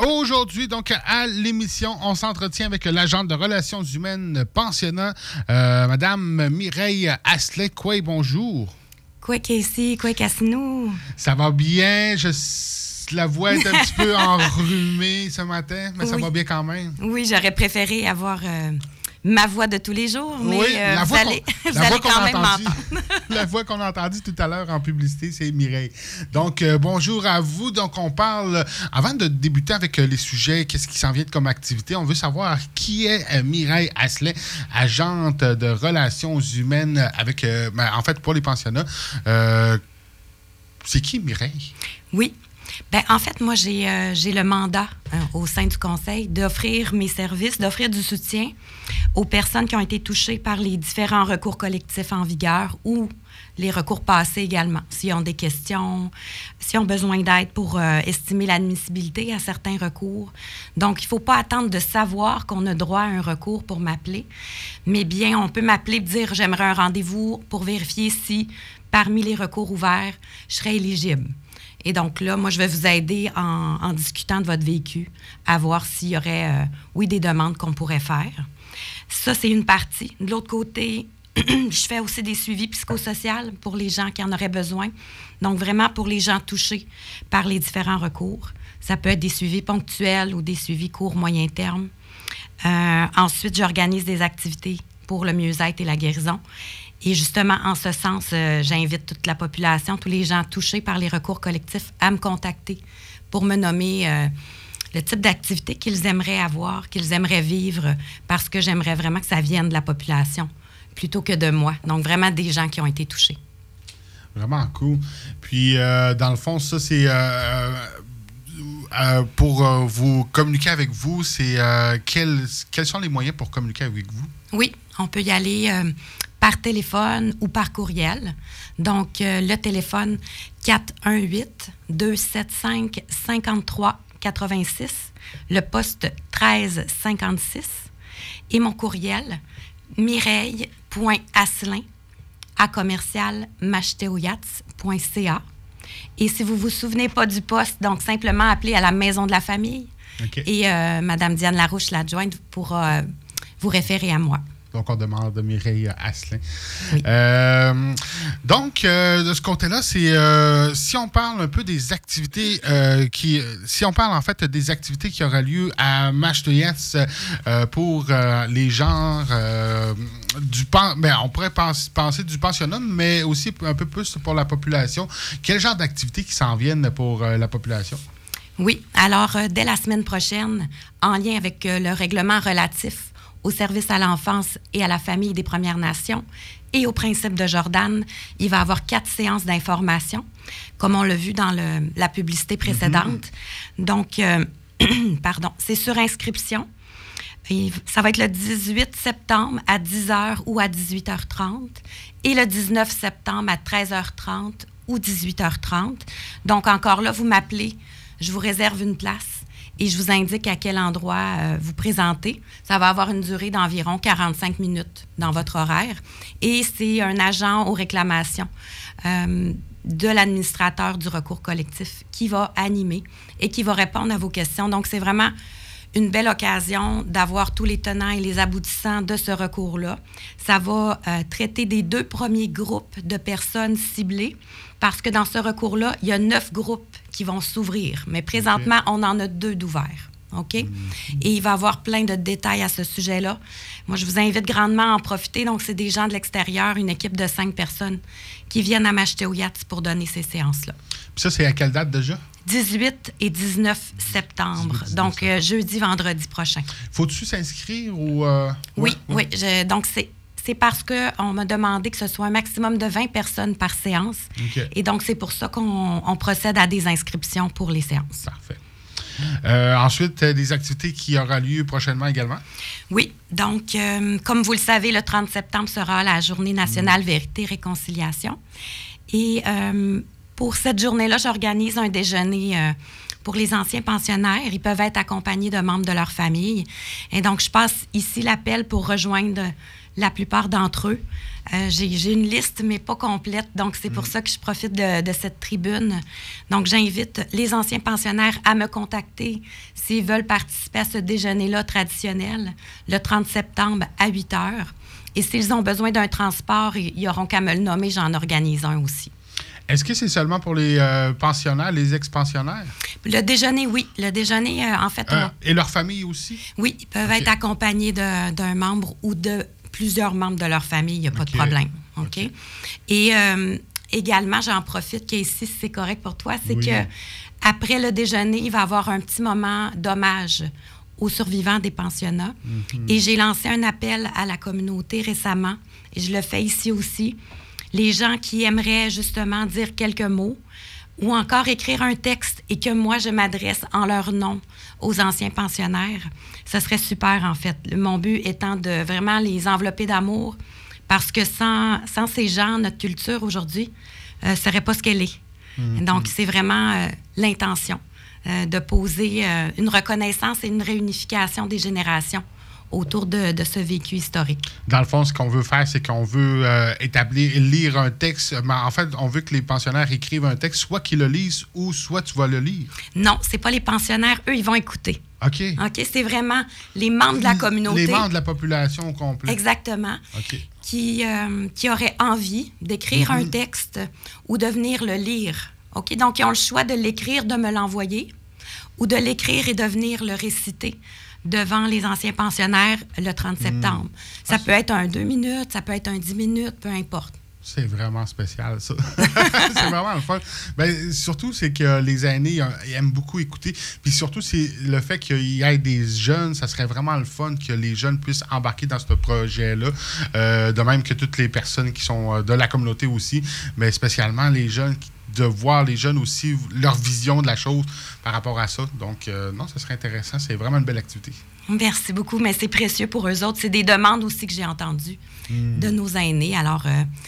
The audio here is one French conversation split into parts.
Aujourd'hui, donc, à l'émission, on s'entretient avec l'agente de relations humaines pensionnat, Madame Mireille Asselet. Quoi, bonjour. Quoi, Casey? Quoi, Cassinou? Ça va bien. La voix est un petit peu enrhumée ce matin, mais ça va bien quand même. Oui, j'aurais préféré avoir ma voix de tous les jours, mais oui, vous allez quand même m'entendre. La voix qu'on a entendue tout à l'heure en publicité, c'est Mireille. Donc, bonjour à vous. Donc, on parle, avant de débuter avec les sujets, qu'est-ce qui s'en vient comme activité, on veut savoir qui est Mireille Asselet, agente de relations humaines avec, en fait, pour les pensionnats. C'est qui, Mireille? Oui. Bien, en fait, moi, j'ai le mandat au sein du Conseil d'offrir mes services, d'offrir du soutien aux personnes qui ont été touchées par les différents recours collectifs en vigueur ou les recours passés également, s'ils ont des questions, s'ils ont besoin d'aide pour estimer l'admissibilité à certains recours. Donc, il ne faut pas attendre de savoir qu'on a droit à un recours pour m'appeler, mais bien, on peut m'appeler et dire « j'aimerais un rendez-vous pour vérifier si, parmi les recours ouverts, je serais éligible ». Et donc là, moi, je vais vous aider en discutant de votre vécu à voir s'il y aurait, des demandes qu'on pourrait faire. Ça, c'est une partie. De l'autre côté, je fais aussi des suivis psychosociaux pour les gens qui en auraient besoin. Donc, vraiment pour les gens touchés par les différents recours. Ça peut être des suivis ponctuels ou des suivis court, moyen terme. Ensuite, j'organise des activités pour le mieux-être et la guérison. Et justement, en ce sens, j'invite toute la population, tous les gens touchés par les recours collectifs à me contacter pour me nommer le type d'activité qu'ils aimeraient avoir, qu'ils aimeraient vivre, parce que j'aimerais vraiment que ça vienne de la population plutôt que de moi. Donc, vraiment des gens qui ont été touchés. Vraiment cool. Puis, dans le fond, ça, c'est... pour vous communiquer avec vous, c'est quels sont les moyens pour communiquer avec vous? Oui, on peut y aller par téléphone ou par courriel. Donc, le téléphone 418-275-5386, le poste 1356 et mon courriel mireille.asselin@commercial-machteoyats.ca. Et si vous ne vous souvenez pas du poste, donc simplement appelez à la Maison de la Famille. Okay. Et Mme Diane Larouche, l'adjointe, pourra vous référer à moi. Donc, on demande de Mireille Asselet. Oui. Donc, de ce côté-là, c'est si on parle un peu des activités si on parle en fait des activités qui auraient lieu à Machteoyats pour les genres on pourrait penser du pensionnat, mais aussi un peu plus pour la population. Quel genre d'activités qui s'en viennent pour la population? Oui. Alors, dès la semaine prochaine, en lien avec le règlement relatif au service à l'enfance et à la famille des Premières Nations et au principe de Jordan, il va y avoir 4 séances d'information, comme on l'a vu dans la publicité précédente. Mm-hmm. Donc, c'est sur inscription. Et ça va être le 18 septembre à 10h ou à 18h30 et le 19 septembre à 13h30 ou 18h30. Donc, encore là, vous m'appelez, je vous réserve une place. Et je vous indique à quel endroit vous présenter. Ça va avoir une durée d'environ 45 minutes dans votre horaire. Et c'est un agent aux réclamations de l'administrateur du recours collectif qui va animer et qui va répondre à vos questions. Donc, c'est vraiment une belle occasion d'avoir tous les tenants et les aboutissants de ce recours-là. Ça va traiter des 2 premiers groupes de personnes ciblées parce que dans ce recours-là, il y a 9 groupes qui vont s'ouvrir. Mais présentement, on en a 2 d'ouverts. OK? Et il va y avoir plein de détails à ce sujet-là. Moi, je vous invite grandement à en profiter. Donc, c'est des gens de l'extérieur, une équipe de 5 personnes qui viennent à Machteoyats pour donner ces séances-là. Puis ça, c'est à quelle date déjà? 18 et 19 septembre. 18, donc, jeudi, vendredi prochain. Faut-tu s'inscrire ou... Oui. Donc, c'est parce qu'on m'a demandé que ce soit un maximum de 20 personnes par séance. Okay. Et donc, c'est pour ça qu'on procède à des inscriptions pour les séances. Parfait. Ensuite, des activités qui auront lieu prochainement également? Oui. Donc, comme vous le savez, le 30 septembre sera la Journée nationale Vérité et Réconciliation. Et pour cette journée-là, j'organise un déjeuner pour les anciens pensionnaires. Ils peuvent être accompagnés de membres de leur famille. Et donc, je passe ici l'appel pour rejoindre la plupart d'entre eux. J'ai une liste, mais pas complète, donc c'est pour ça que je profite de cette tribune. Donc, j'invite les anciens pensionnaires à me contacter s'ils veulent participer à ce déjeuner-là traditionnel le 30 septembre à 8 heures. Et s'ils ont besoin d'un transport, ils n'auront qu'à me le nommer, j'en organise un aussi. Est-ce que c'est seulement pour les pensionnaires, les ex-pensionnaires? Le déjeuner, oui. Le déjeuner, en fait... et leur famille aussi? Oui, ils peuvent être accompagnés d'un membre ou de plusieurs membres de leur famille, il n'y a pas de problème. OK? Et également, j'en profite qu'ici, si c'est correct pour toi, c'est que après le déjeuner, il va y avoir un petit moment d'hommage aux survivants des pensionnats. Et j'ai lancé un appel à la communauté récemment, et je le fais ici aussi. Les gens qui aimeraient justement dire quelques mots ou encore écrire un texte et que moi, je m'adresse en leur nom aux anciens pensionnaires, ce serait super, en fait. Mon but étant de vraiment les envelopper d'amour parce que sans ces gens, notre culture aujourd'hui ne serait pas ce qu'elle est. Donc, c'est vraiment l'intention de poser une reconnaissance et une réunification des générations autour de ce vécu historique. Dans le fond, ce qu'on veut faire, c'est qu'on veut lire un texte. Mais en fait, on veut que les pensionnaires écrivent un texte, soit qu'ils le lisent ou soit tu vas le lire. Non, c'est pas les pensionnaires. Eux, ils vont écouter. OK. OK, c'est vraiment les membres de la communauté. Les membres de la population au complet. Exactement. OK. Qui auraient envie d'écrire un texte ou de venir le lire. OK? Donc, ils ont le choix de l'écrire, de me l'envoyer ou de l'écrire et de venir le réciter devant les anciens pensionnaires le 30 septembre. Ça peut être un 2 minutes, ça peut être un 10 minutes, peu importe. C'est vraiment spécial, ça. C'est vraiment le fun. Bien, surtout, c'est que les aînés ils aiment beaucoup écouter. Puis surtout, c'est le fait qu'il y ait des jeunes, ça serait vraiment le fun que les jeunes puissent embarquer dans ce projet-là. De même que toutes les personnes qui sont de la communauté aussi, mais spécialement les jeunes de voir les jeunes aussi, leur vision de la chose par rapport à ça. Donc, non, ça serait intéressant. C'est vraiment une belle activité. Merci beaucoup, mais c'est précieux pour eux autres. C'est des demandes aussi que j'ai entendues de nos aînés. Alors,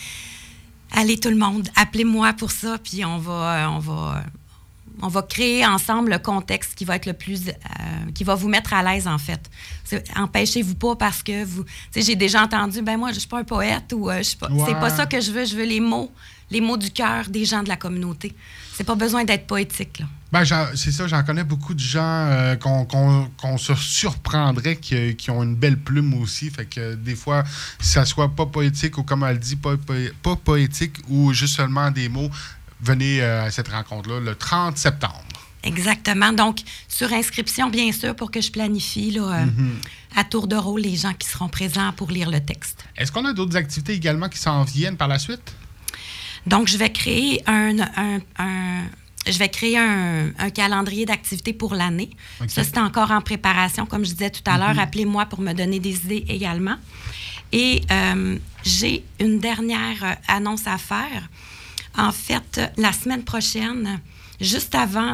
allez tout le monde, appelez-moi pour ça, puis on va créer ensemble le contexte qui va être le plus... qui va vous mettre à l'aise, en fait. Empêchez-vous pas parce que vous... Tu sais, j'ai déjà entendu, ben moi, je suis pas un poète ou je suis pas... C'est pas ça que je veux les mots du cœur des gens de la communauté. C'est pas besoin d'être poétique, là. Ben, c'est ça, j'en connais beaucoup de gens qu'on se surprendrait qui ont une belle plume aussi. Fait que des fois, ça soit pas poétique ou comme elle dit, pas poétique ou juste seulement des mots, venez à cette rencontre-là le 30 septembre. Exactement. Donc, sur inscription, bien sûr, pour que je planifie là, à tour de rôle les gens qui seront présents pour lire le texte. Est-ce qu'on a d'autres activités également qui s'en viennent par la suite? Donc, je vais créer un calendrier d'activités pour l'année. Okay. Ça, c'est encore en préparation. Comme je disais tout à l'heure, appelez-moi pour me donner des idées également. Et j'ai une dernière annonce à faire. En fait, la semaine prochaine, juste avant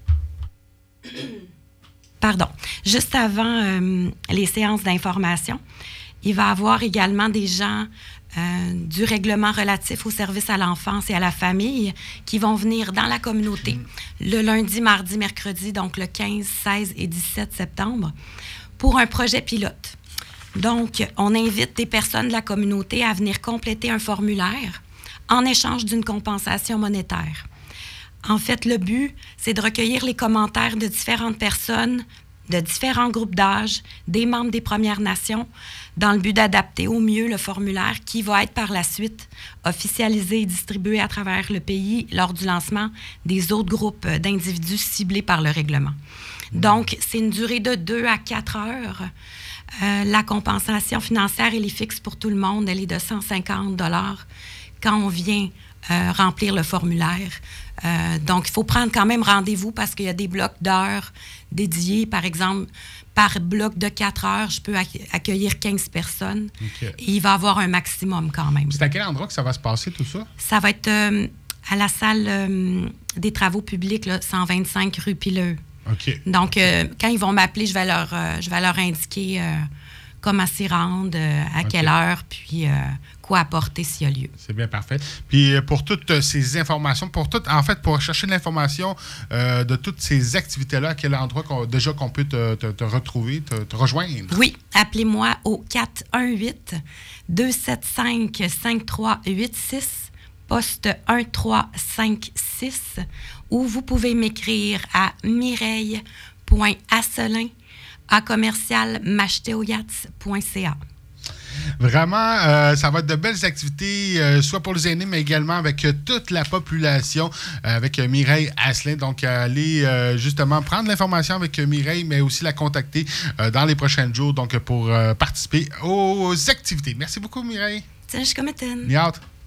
les séances d'information, il va y avoir également des gens du règlement relatif au service à l'enfance et à la famille qui vont venir dans la communauté le lundi, mardi, mercredi, donc le 15, 16 et 17 septembre, pour un projet pilote. Donc, on invite des personnes de la communauté à venir compléter un formulaire en échange d'une compensation monétaire. En fait, le but, c'est de recueillir les commentaires de différentes personnes, de différents groupes d'âge, des membres des Premières Nations, dans le but d'adapter au mieux le formulaire qui va être par la suite officialisé et distribué à travers le pays lors du lancement des autres groupes d'individus ciblés par le règlement. Donc, c'est une durée de 2 à 4 heures. La compensation financière, elle est fixe pour tout le monde. Elle est de 150 $ quand on vient remplir le formulaire. Donc, il faut prendre quand même rendez-vous parce qu'il y a des blocs d'heures dédiés. Par exemple, par bloc de 4 heures, je peux accueillir 15 personnes. Okay. Et il va y avoir un maximum quand même. C'est à quel endroit que ça va se passer, tout ça? Ça va être à la salle des travaux publics, là, 125 rue Pileux. OK. Donc, quand ils vont m'appeler, je vais leur indiquer comment s'y rendre, à quelle heure, puis quoi apporter s'il y a lieu. C'est bien parfait. Puis pour toutes ces informations, pour chercher l'information de toutes ces activités-là, à quel endroit qu'on peut te retrouver, te rejoindre? Oui, appelez-moi au 418-275-5386, poste 1356, ou vous pouvez m'écrire à mireille.asselin@commercialmacheteoyats.ca. Vraiment, ça va être de belles activités, soit pour les aînés, mais également avec toute la population, avec Mireille Asselin. Donc, allez justement prendre l'information avec Mireille, mais aussi la contacter dans les prochains jours donc, pour participer aux activités. Merci beaucoup, Mireille. Tiens, je suis comme Ni hâte.